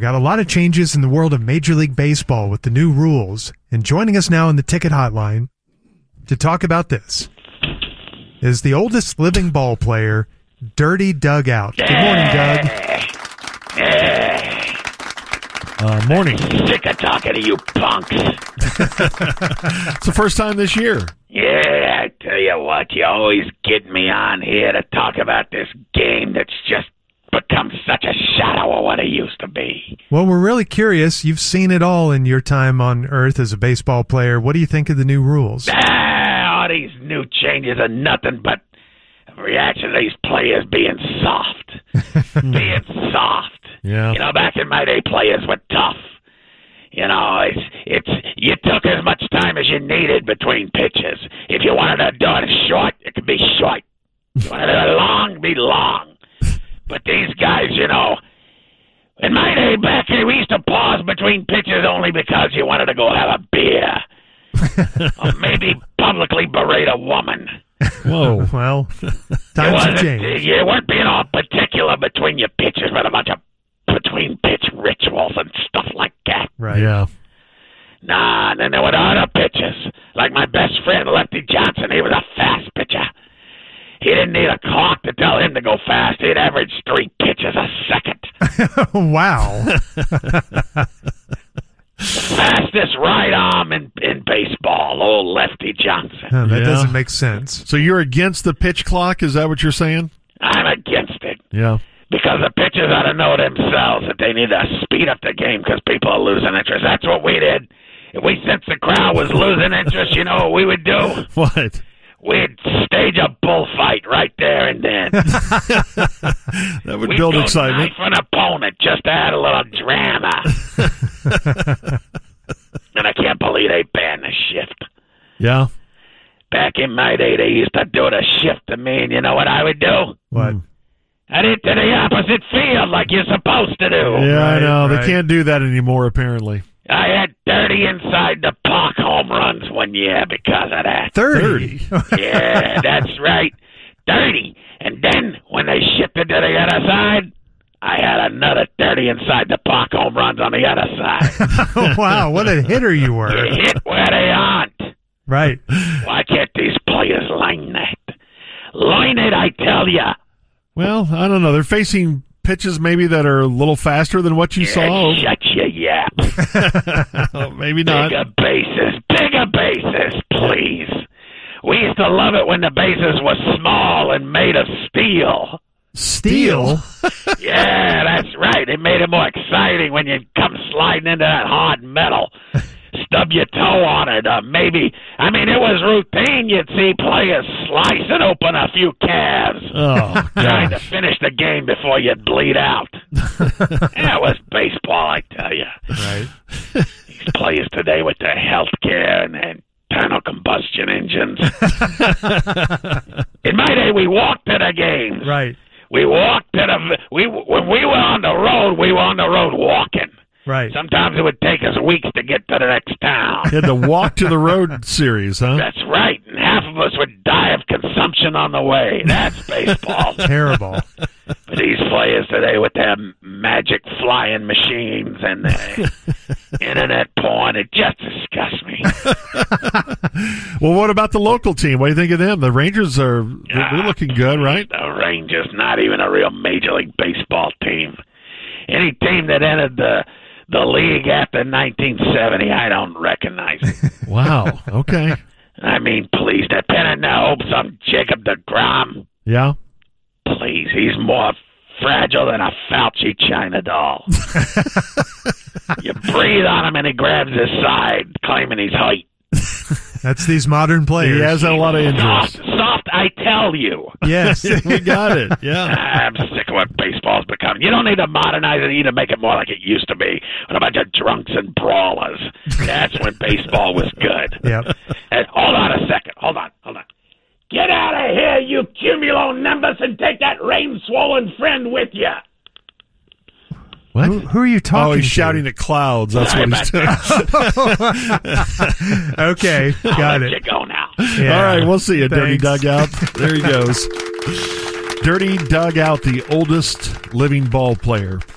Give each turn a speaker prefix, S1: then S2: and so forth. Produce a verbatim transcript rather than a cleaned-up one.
S1: We got a lot of changes in the world of Major League Baseball with the new rules. And joining us now on the ticket hotline to talk about this is the oldest living ball player, Dirty Doug Out. Good morning, Doug.
S2: Uh, morning.
S3: Sick of talking to you punks.
S2: It's the first time this year.
S3: Yeah, I tell you what, you always get me on here to talk about this game that's just become such a shadow of what it used to be.
S1: Well, we're really curious. You've seen it all in your time on Earth as a baseball player. What do you think of the new rules?
S3: Ah, all these new changes are nothing but a reaction to these players being soft. being soft.
S2: Yeah.
S3: You know, back in my day, players were tough. You know, it's it's you took as much time as you needed between pitches. If you wanted to do it short, it could be short. If you wanted to do it long, be long. But these guys, you know, in my day back here, we used to pause between pitches only because you wanted to go have a beer. Or maybe publicly berate a woman.
S2: Whoa.
S1: Well, times have changed.
S3: You weren't being all particular between your pitches with a bunch of between pitch rituals and stuff like that.
S1: Right.
S2: Yeah.
S3: Nah, and then there were other pitchers. Like my best friend, Lefty Johnson, he was a fast pitcher. He didn't need a clock to tell him to go fast. He'd average three pitches a second.
S1: Wow.
S3: Fastest right arm in, in baseball, old Lefty Johnson.
S1: Oh, that
S2: Yeah.
S1: doesn't make sense.
S2: So you're against the pitch clock? Is that what you're saying?
S3: I'm against it.
S2: Yeah.
S3: Because the pitchers ought to know themselves that they need to speed up the game because people are losing interest. That's what we did. If we sensed the crowd was losing interest, you know what we would do?
S2: What?
S3: We'd stage a bullfight right there and then.
S2: That would
S3: We'd
S2: build
S3: go
S2: excitement.
S3: knife an opponent just to add a little drama. And I can't believe they banned the shift.
S2: Yeah.
S3: Back in my day, they used to do the shift to me, and you know what I would do?
S1: What?
S3: I'd hit to the opposite field like you're supposed to do.
S2: Yeah, I
S1: Right,
S2: know.
S1: right.
S2: They can't do that anymore, apparently.
S3: I had thirty inside the park home runs one year because of that.
S1: thirty.
S3: Yeah, that's right. thirty. And then when they shifted to the other side, I had another thirty inside the park home runs on the other side.
S1: Oh, wow, what a hitter you were.
S3: You hit where they aren't.
S1: Right.
S3: Why can't these players learn that? Learn it, I tell ya.
S2: Well, I don't know. They're facing pitches maybe that are a little faster than what you saw.
S3: Shut your yap.
S2: Oh, maybe not.
S3: Bigger bases, bigger bases, please. We used to love it when the bases were small and made of steel.
S1: Steel?
S3: Yeah, that's right. It made it more exciting when you come sliding into that hard metal. Stub your toe on it. Uh, maybe, I mean, it was routine. You'd see players slicing open a few calves.
S2: Oh,
S3: Trying to
S2: gosh.
S3: finish the game before you'd bleed out. That was baseball, I tell you.
S1: Right.
S3: These players today with their health care and their internal combustion engines. In my day, we walked to the games.
S1: Right.
S3: We walked to the... We, when we were on the road, we were on the road walking.
S1: Right.
S3: Sometimes it would take us weeks to get to the next town.
S2: You had the Walk to the Road series, huh?
S3: That's right. And half of us would die of consumption on the way. That's baseball.
S1: Terrible.
S3: But these players today with their magic flying machines and their internet porn, it just disgusts me.
S2: Well, what about the local team? What do you think of them? The Rangers are they're, they're looking good, right?
S3: The Rangers, not even a real Major League Baseball team. Any team that entered the the league after nineteen seventy, I don't recognize it.
S2: Wow. Okay.
S3: I mean, please, they're pinning their hopes on Jacob deGrom.
S2: Yeah.
S3: Please, he's more fragile than a Fauci China doll. You breathe on him and he grabs his side, claiming he's height.
S1: That's these modern players.
S2: He has a lot of injuries.
S3: Soft, soft, I tell you.
S1: Yes.
S2: We got it. Yeah.
S3: I'm sick of what baseball's becoming. You don't need to modernize it. You need to make it more like it used to be, with a bunch of drunks and brawlers. That's when baseball was good.
S1: Yep.
S3: And hold on a second. Hold on. Hold on. Get out of here, you cumulonimbus, and take that rain-swollen friend with you.
S2: What?
S1: Who, who are you talking
S2: Oh, he's
S1: to?
S2: shouting at clouds. That's what he's doing.
S1: Okay,
S3: I'll
S1: got
S3: let
S1: it.
S3: you go now.
S1: Yeah.
S2: All right, we'll see you, Dirty
S1: Thanks.
S2: Dugout. There he goes. Dirty Dugout, the oldest living ball player.